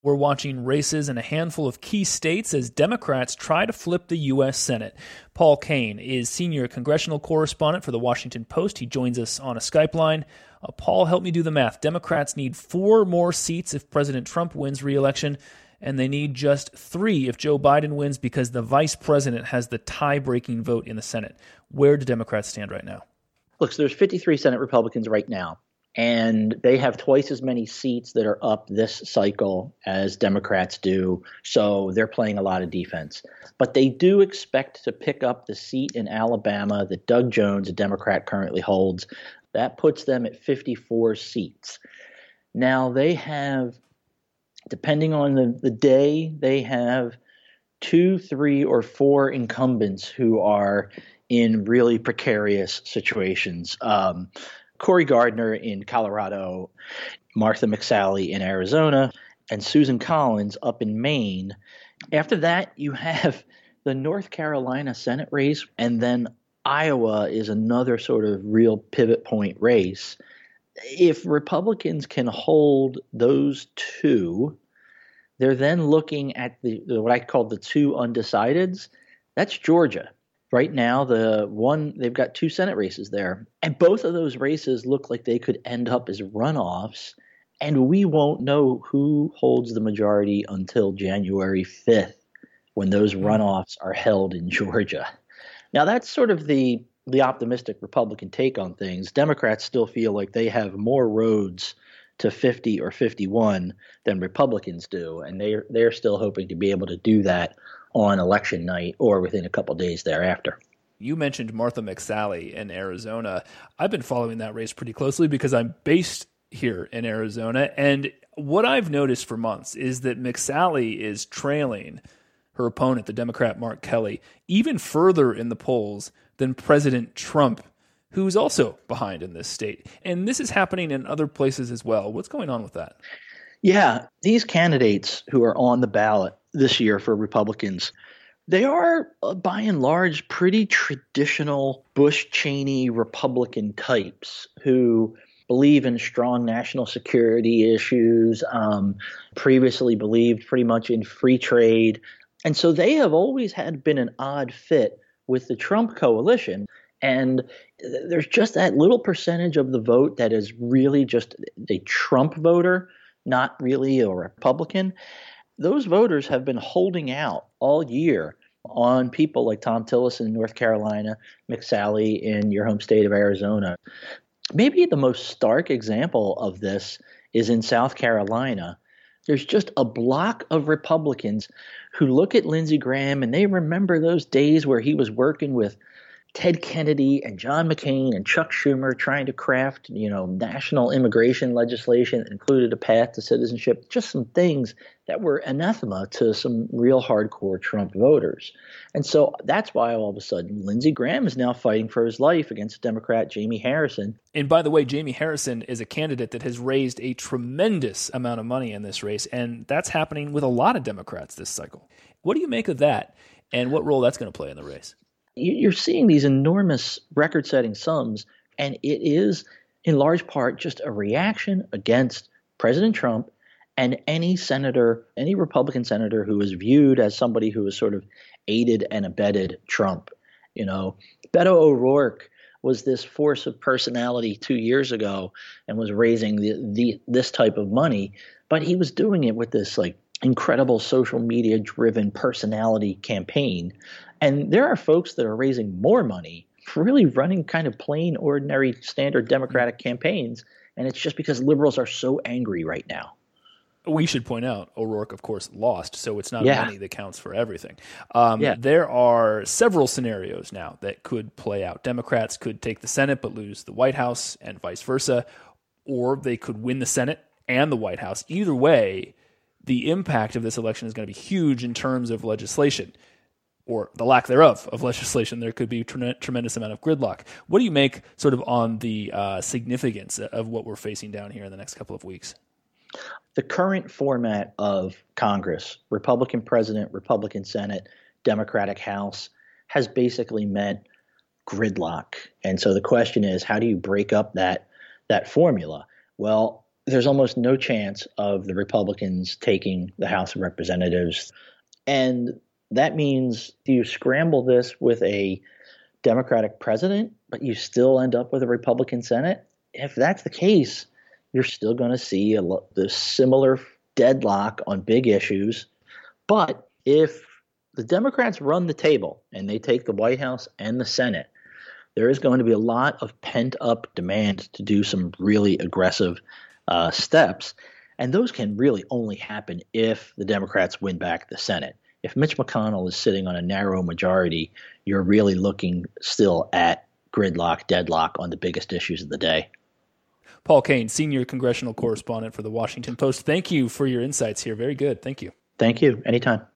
We're watching races in a handful of key states as Democrats try to flip the U.S. Senate. Paul Kane is senior congressional correspondent for The Washington Post. He joins us on a Skype line. Paul, help me do the math. Democrats need 4 more seats if President Trump wins re-election, and they need just 3 if Joe Biden wins because the vice president has the tie-breaking vote in the Senate. Where do Democrats stand right now? Look, so there's 53 Senate Republicans right now, and they have twice as many seats that are up this cycle as Democrats do, so they're playing a lot of defense. But they do expect to pick up the seat in Alabama that Doug Jones, a Democrat, currently holds. That puts them at 54 seats. Now they have, depending on the day, they have 2, 3, or 4 incumbents who are in really precarious situations. Cory Gardner in Colorado, Martha McSally in Arizona, and Susan Collins up in Maine. After that, you have the North Carolina Senate race, and then Iowa is another sort of real pivot point race. If Republicans can hold those 2, they're then looking at the what I call the 2 undecideds. That's Georgia. Right now, they've got 2 Senate races there, and both of those races look like they could end up as runoffs, and we won't know who holds the majority until January 5th when those runoffs are held in Georgia. Now, that's sort of the optimistic Republican take on things. Democrats still feel like they have more roads to 50 or 51 than Republicans do, and they're still hoping to be able to do that on election night or within a couple days thereafter. You mentioned Martha McSally in Arizona. I've been following that race pretty closely because I'm based here in Arizona, and what I've noticed for months is that McSally is trailing her opponent, the Democrat Mark Kelly, even further in the polls than President Trump, who's also behind in this state. And this is happening in other places as well. What's going on with that? Yeah, these candidates who are on the ballot this year for Republicans, they are, by and large, pretty traditional Bush-Cheney Republican types who believe in strong national security issues, previously believed pretty much in free trade. And so they have always been an odd fit with the Trump coalition. And there's just that little percentage of the vote that is really just a Trump voter, not really a Republican. Those voters have been holding out all year on people like Thom Tillis in North Carolina, McSally in your home state of Arizona. Maybe the most stark example of this is in South Carolina. There's just a block of Republicans who look at Lindsey Graham and they remember those days where he was working with Ted Kennedy and John McCain and Chuck Schumer trying to craft, national immigration legislation that included a path to citizenship, just some things that were anathema to some real hardcore Trump voters. And so that's why all of a sudden Lindsey Graham is now fighting for his life against Democrat Jamie Harrison. And by the way, Jamie Harrison is a candidate that has raised a tremendous amount of money in this race, and that's happening with a lot of Democrats this cycle. What do you make of that, and what role that's going to play in the race? You're seeing these enormous record-setting sums, and it is in large part just a reaction against President Trump and any Republican senator who is viewed as somebody who has sort of aided and abetted Trump. Beto O'Rourke was this force of personality 2 years ago and was raising this type of money, but he was doing it with this incredible social media driven personality campaign. And there are folks that are raising more money for really running kind of plain, ordinary, standard Democratic campaigns. And it's just because liberals are so angry right now. We should point out O'Rourke, of course, lost, so it's not money that counts for everything. There are several scenarios now that could play out. Democrats could take the Senate but lose the White House and vice versa, or they could win the Senate and the White House. Either way, the impact of this election is going to be huge in terms of legislation, or the lack thereof of legislation. There could be a tremendous amount of gridlock. What do you make sort of on the significance of what we're facing down here in the next couple of weeks? The current format of Congress, Republican president, Republican Senate, Democratic House, has basically meant gridlock. And so the question is, how do you break up that formula? Well, there's almost no chance of the Republicans taking the House of Representatives. And that means you scramble this with a Democratic president, but you still end up with a Republican Senate. If that's the case, you're still going to see the similar deadlock on big issues. But if the Democrats run the table and they take the White House and the Senate, there is going to be a lot of pent-up demand to do some really aggressive steps. And those can really only happen if the Democrats win back the Senate. If Mitch McConnell is sitting on a narrow majority, you're really looking still at gridlock, deadlock on the biggest issues of the day. Paul Kane, senior congressional correspondent for the Washington Post. Thank you for your insights here. Very good. Thank you. Thank you. Anytime.